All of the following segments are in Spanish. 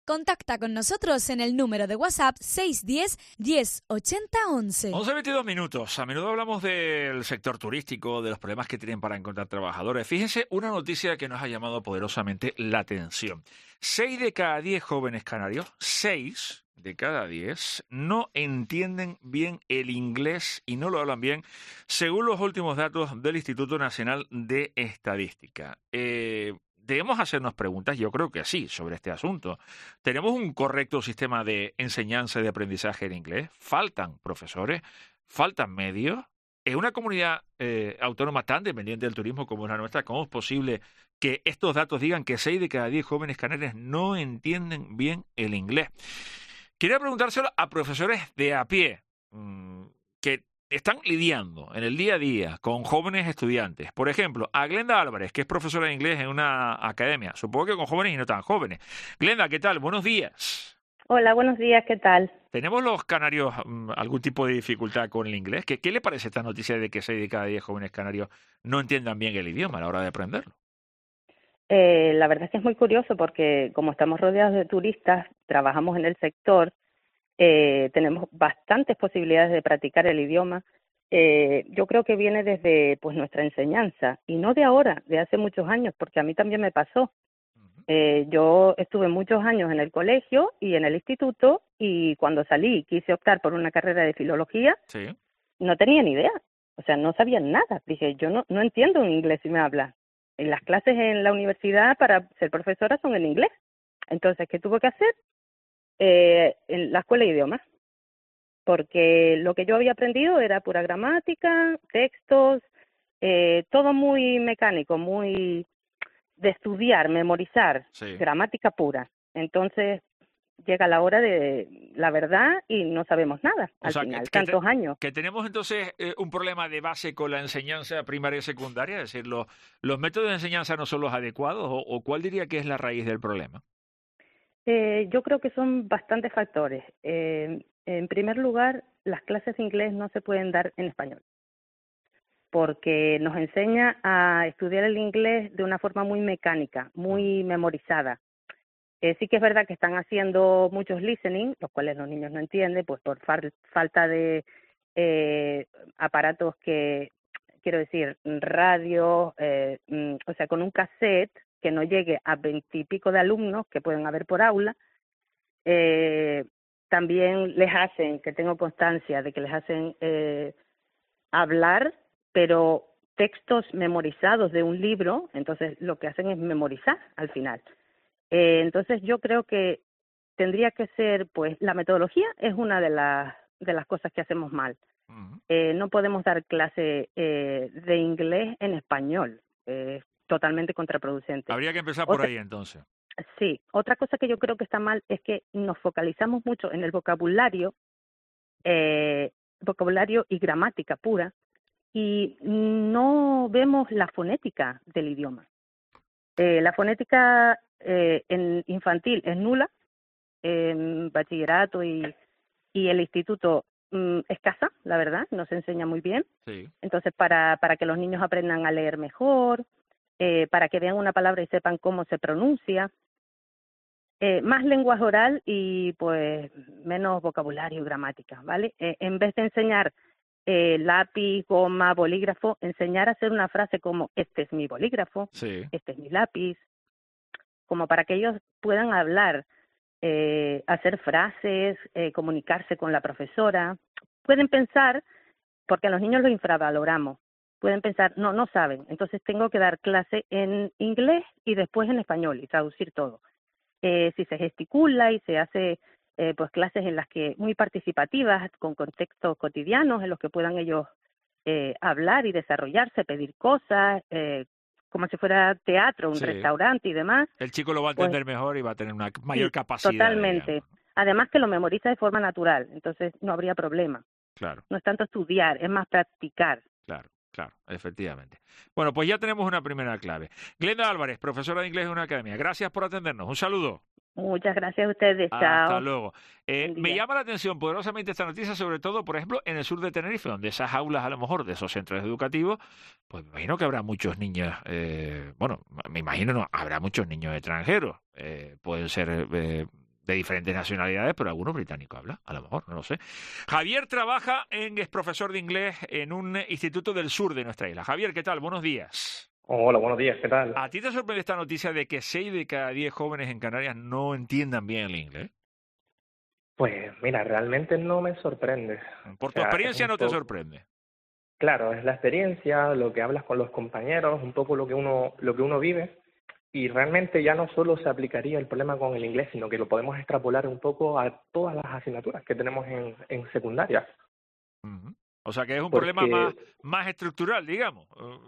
Contacta con nosotros en el número de WhatsApp 610 10 80 11. 11:22 minutos. A menudo hablamos del sector turístico, de los problemas que tienen para encontrar trabajadores. Fíjense, una noticia que nos ha llamado poderosamente la atención. 6 de cada 10 jóvenes canarios, 6 de cada 10, no entienden bien el inglés y no lo hablan bien, según los últimos datos del Instituto Nacional de Estadística. ¿Debemos hacernos preguntas? Yo creo que sí, sobre este asunto. ¿Tenemos un correcto sistema de enseñanza y de aprendizaje en inglés? ¿Faltan profesores? ¿Faltan medios? En una comunidad autónoma tan dependiente del turismo como es la nuestra, ¿cómo es posible que estos datos digan que 6 de cada 10 jóvenes canarios no entienden bien el inglés? Quería preguntárselo a profesores de a pie, que están lidiando en el día a día con jóvenes estudiantes. Por ejemplo, a Glenda Álvarez, que es profesora de inglés en una academia. Supongo que con jóvenes y no tan jóvenes. Glenda, ¿qué tal? Buenos días. Hola, buenos días, ¿qué tal? ¿Tenemos los canarios algún tipo de dificultad con el inglés? ¿Qué le parece esta noticia de que 6 de cada 10 jóvenes canarios no entiendan bien el idioma a la hora de aprenderlo? La verdad es que es muy curioso porque como estamos rodeados de turistas, trabajamos en el sector, tenemos bastantes posibilidades de practicar el idioma. Yo creo que viene desde pues nuestra enseñanza y no de ahora, de hace muchos años, porque a mí también me pasó. Yo estuve muchos años en el colegio y en el instituto y cuando salí quise optar por una carrera de filología, Sí. no tenía ni idea, o sea, no sabía nada. Dije, yo no entiendo un inglés si me habla. En las clases en la universidad para ser profesora son en inglés. Entonces, ¿qué tuve que hacer? En la escuela de idiomas, porque lo que yo había aprendido era pura gramática, textos, todo muy mecánico, muy de estudiar, memorizar, Sí. gramática pura. Entonces, llega la hora de la verdad y no sabemos nada O al sea, final, tantos años. que tenemos entonces un problema de base con la enseñanza primaria y secundaria, es decir, los métodos de enseñanza no son los adecuados, o ¿cuál diría que es la raíz del problema? Yo creo que son bastantes factores. En primer lugar, las clases de inglés no se pueden dar en español, porque nos enseña a estudiar el inglés de una forma muy mecánica, muy memorizada. Sí que es verdad que están haciendo muchos listening, los cuales los niños no entienden, pues por falta de aparatos que, quiero decir, radio, o sea, con un cassette que no llegue a 20 y pico de alumnos que pueden haber por aula. También les hacen, que tengo constancia de que les hacen hablar, pero textos memorizados de un libro, entonces lo que hacen es memorizar al final. Entonces yo creo que tendría que ser, pues, la metodología es una de las cosas que hacemos mal. No podemos dar clase de inglés en español, totalmente contraproducente. Habría que empezar por ahí entonces. Sí, otra cosa que yo creo que está mal es que nos focalizamos mucho en el vocabulario y gramática pura, y no vemos la fonética del idioma. La fonética en infantil es nula, en bachillerato y el instituto escasa, la verdad, no se enseña muy bien. Sí. Entonces, para que los niños aprendan a leer mejor, para que vean una palabra y sepan cómo se pronuncia, más lenguaje oral y pues menos vocabulario y gramática, ¿vale? En vez de enseñar lápiz, goma, bolígrafo, enseñar a hacer una frase como este es mi bolígrafo, Sí. este es mi lápiz, como para que ellos puedan hablar, hacer frases, comunicarse con la profesora. Pueden pensar, porque a los niños los infravaloramos, pueden pensar, no saben, entonces tengo que dar clase en inglés y después en español y traducir todo. Si se gesticula y se hace pues clases en las que muy participativas, con contextos cotidianos en los que puedan ellos hablar y desarrollarse, pedir cosas, como si fuera teatro, un restaurante y demás. El chico lo va a entender mejor y va a tener una mayor capacidad. Totalmente. Digamos. Además que lo memoriza de forma natural, entonces no habría problema. Claro. No es tanto estudiar, es más practicar. Claro, efectivamente. Bueno, pues ya tenemos una primera clave. Glenda Álvarez, profesora de inglés en una academia. Gracias por atendernos. Un saludo. Muchas gracias a ustedes. Chao. Hasta luego. Me llama la atención poderosamente esta noticia, sobre todo, por ejemplo, en el sur de Tenerife, donde esas aulas, a lo mejor, de esos centros educativos, pues me imagino que habrá muchos niños, habrá muchos niños extranjeros. Pueden ser de diferentes nacionalidades, pero algunos británicos habla, a lo mejor, no lo sé. Javier trabaja es profesor de inglés en un instituto del sur de nuestra isla. Javier, ¿qué tal? Buenos días. Hola, buenos días, ¿qué tal? ¿A ti te sorprende esta noticia de que 6 de cada 10 jóvenes en Canarias no entiendan bien el inglés? Pues mira, realmente no me sorprende. Por O tu sea, experiencia es un no te poco... sorprende. Claro, es la experiencia, lo que hablas con los compañeros, un poco lo que uno vive, y realmente ya no solo se aplicaría el problema con el inglés, sino que lo podemos extrapolar un poco a todas las asignaturas que tenemos en secundaria. Ujú. O sea que es un problema Porque más estructural, digamos.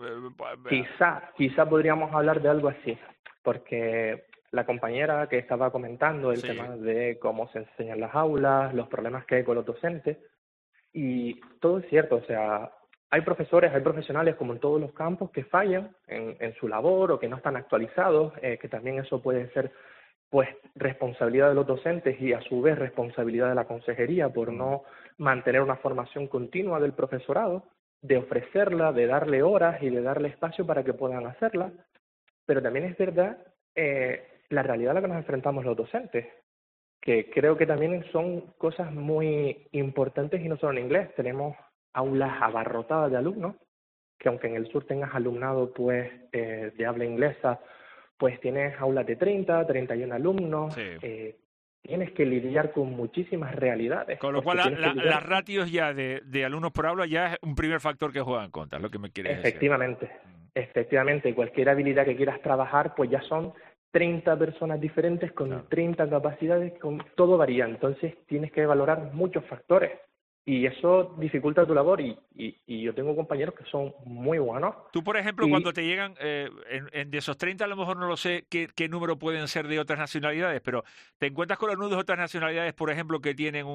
quizá podríamos hablar de algo así, porque la compañera que estaba comentando el Sí, tema de cómo se enseñan las aulas, los problemas que hay con los docentes, y todo es cierto, o sea, hay profesores, hay profesionales como en todos los campos que fallan en su labor o que no están actualizados, que también eso puede ser pues responsabilidad de los docentes y a su vez responsabilidad de la consejería por no mantener una formación continua del profesorado, de ofrecerla, de darle horas y de darle espacio para que puedan hacerla, pero también es verdad la realidad a la que nos enfrentamos los docentes, que creo que también son cosas muy importantes y no solo en inglés. Tenemos aulas abarrotadas de alumnos, que aunque en el sur tengas alumnado pues de habla inglesa, pues tienes aulas de 31 alumnos, sí. tienes que lidiar con muchísimas realidades, Con lo cual porque tienes que lidiar... las ratios ya de alumnos por aula ya es un primer factor que juega en contra, es lo que me quieres decir. Efectivamente, efectivamente, cualquier habilidad que quieras trabajar, pues ya son 30 personas diferentes con Claro. 30 capacidades, con todo varía, entonces tienes que valorar muchos factores y eso dificulta tu labor y yo tengo compañeros que son muy buenos Tú, por ejemplo, y cuando te llegan, de esos 30 a lo mejor no lo sé qué número pueden ser de otras nacionalidades, pero te encuentras con alumnos de otras nacionalidades, por ejemplo, que tienen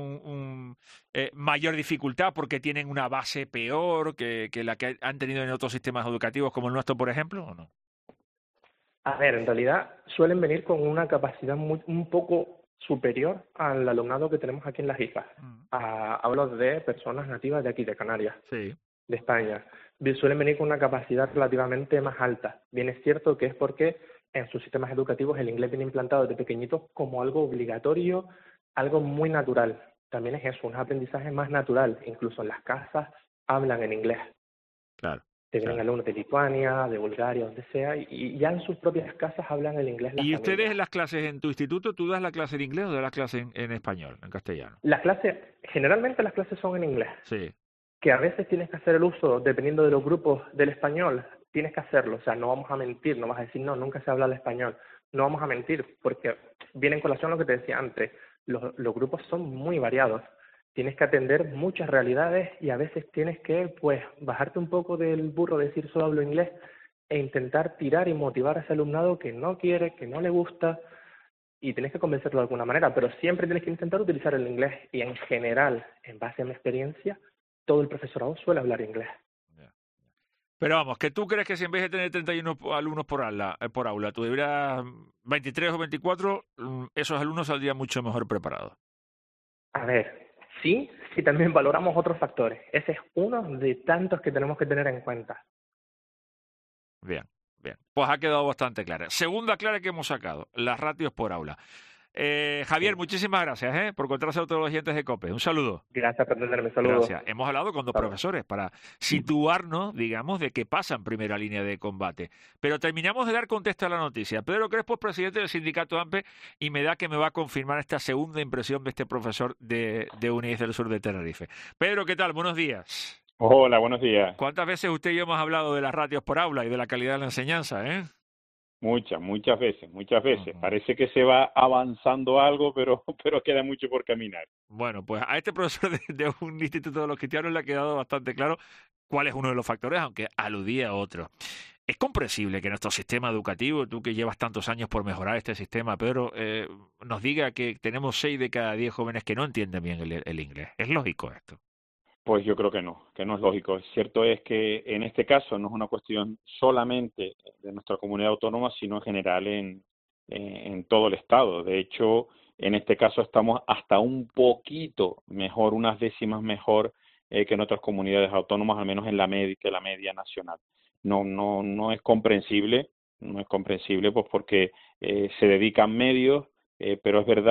mayor dificultad porque tienen una base peor que la que han tenido en otros sistemas educativos como el nuestro, por ejemplo, ¿o no? a ver, en realidad suelen venir con una capacidad un poco superior al alumnado que tenemos aquí en las islas. Hablo de personas nativas de aquí, de Canarias, Sí. de España. Suelen venir con una capacidad relativamente más alta. Bien es cierto que es porque en sus sistemas educativos el inglés viene implantado desde pequeñitos como algo obligatorio, algo muy natural. También es eso, un aprendizaje más natural. Incluso en las casas hablan en inglés. Claro. Te vienen Claro. alumnos de Lituania, de Bulgaria, donde sea, y ya en sus propias casas hablan el inglés las ¿Y ustedes familias. en las clases en tu instituto, tú das la clase de inglés o das la clase en español, en castellano? Generalmente las clases son en inglés, Sí. que a veces tienes que hacer el uso, dependiendo de los grupos del español, tienes que hacerlo, o sea, no vamos a mentir, no vas a decir, no, nunca se habla el español, no vamos a mentir, porque viene en colación lo que te decía antes, los grupos son muy variados, tienes que atender muchas realidades y a veces tienes que, pues, bajarte un poco del burro, decir solo hablo inglés e intentar tirar y motivar a ese alumnado que no quiere, que no le gusta, y tienes que convencerlo de alguna manera, pero siempre tienes que intentar utilizar el inglés y en general, en base a mi experiencia, todo el profesorado suele hablar inglés. Ya. Pero vamos, que tú crees que si en vez de tener 31 alumnos por aula tuvieras 23 o 24, esos alumnos saldrían mucho mejor preparados. A ver, sí, sí también valoramos otros factores. Ese es uno de tantos que tenemos que tener en cuenta. Bien, bien. Pues ha quedado bastante clara. Segunda clara que hemos sacado, las ratios por aula. Javier, Sí. muchísimas gracias por contarse a todos los oyentes de COPE. Un saludo. Gracias por atenderme, saludos. Gracias. Hemos hablado con dos Hasta luego. profesores para situarnos, digamos, de qué pasa en primera línea de combate. Pero terminamos de dar contexto a la noticia. Pedro Crespo es presidente del sindicato AMPE y me da que me va a confirmar esta segunda impresión de este profesor de UNIS del sur de Tenerife. Pedro, ¿qué tal? Buenos días. Hola, buenos días. ¿Cuántas veces usted y yo hemos hablado de las ratios por aula y de la calidad de la enseñanza, Muchas veces, muchas veces. Ujú. Parece que se va avanzando algo, pero queda mucho por caminar. Bueno, pues a este profesor de un instituto de los cristianos le ha quedado bastante claro cuál es uno de los factores, aunque aludía a otro. Es comprensible que nuestro sistema educativo, tú que llevas tantos años por mejorar este sistema, Pedro, nos diga que tenemos 6 de cada 10 jóvenes que no entienden bien el inglés. ¿Es lógico esto? Pues yo creo que no es lógico. Cierto es que en este caso no es una cuestión solamente de nuestra comunidad autónoma, sino en general en todo el Estado. De hecho, en este caso estamos hasta un poquito mejor, unas décimas mejor que en otras comunidades autónomas, al menos en la media nacional. No es comprensible, pues porque se dedican medios, pero es verdad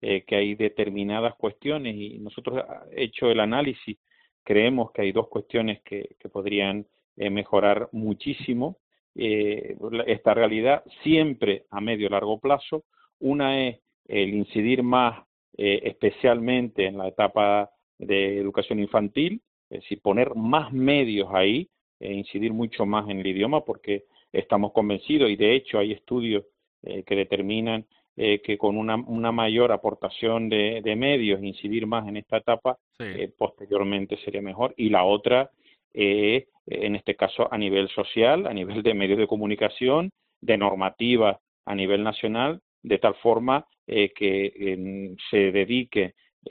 que hay determinadas cuestiones, y nosotros, hecho el análisis, creemos que hay dos cuestiones que podrían mejorar muchísimo esta realidad, siempre a medio y largo plazo. Una es el incidir más especialmente en la etapa de educación infantil, es decir, poner más medios ahí, incidir mucho más en el idioma, porque estamos convencidos, y de hecho hay estudios que determinan que con una mayor aportación de medios, incidir más en esta etapa, Sí. posteriormente sería mejor. Y la otra, en este caso a nivel social, a nivel de medios de comunicación, de normativa a nivel nacional, de tal forma que se dedique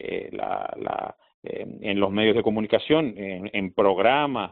en los medios de comunicación, en programas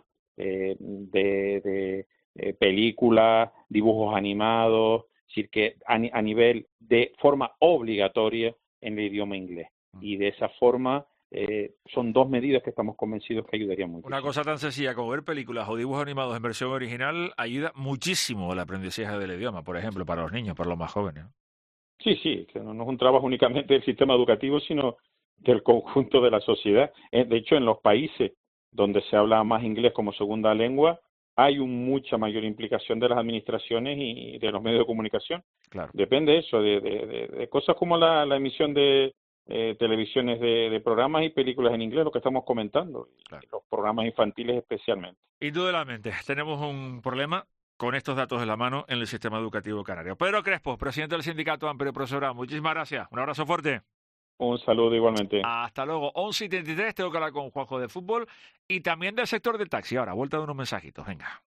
de películas, dibujos animados, es decir, que a nivel de forma obligatoria en el idioma inglés. Y de esa forma son dos medidas que estamos convencidos que ayudarían mucho. Una cosa tan sencilla como ver películas o dibujos animados en versión original ayuda muchísimo al aprendizaje del idioma, por ejemplo, para los niños, para los más jóvenes, ¿no? Sí, que no es un trabajo únicamente del sistema educativo, sino del conjunto de la sociedad. De hecho, en los países donde se habla más inglés como segunda lengua, hay mucha mayor implicación de las administraciones y de los medios de comunicación. Claro. Depende de eso, de cosas como la emisión de televisiones de programas y películas en inglés, lo que estamos comentando, Claro. los programas infantiles especialmente. Indudablemente, tenemos un problema con estos datos en la mano en el sistema educativo canario. Pedro Crespo, presidente del Sindicato Amplio Profesorado, muchísimas gracias. Un abrazo fuerte. Un saludo igualmente. Hasta luego. 11:33, tengo que hablar con Juanjo de fútbol y también del sector del taxi. Ahora, vuelta de unos mensajitos. Venga.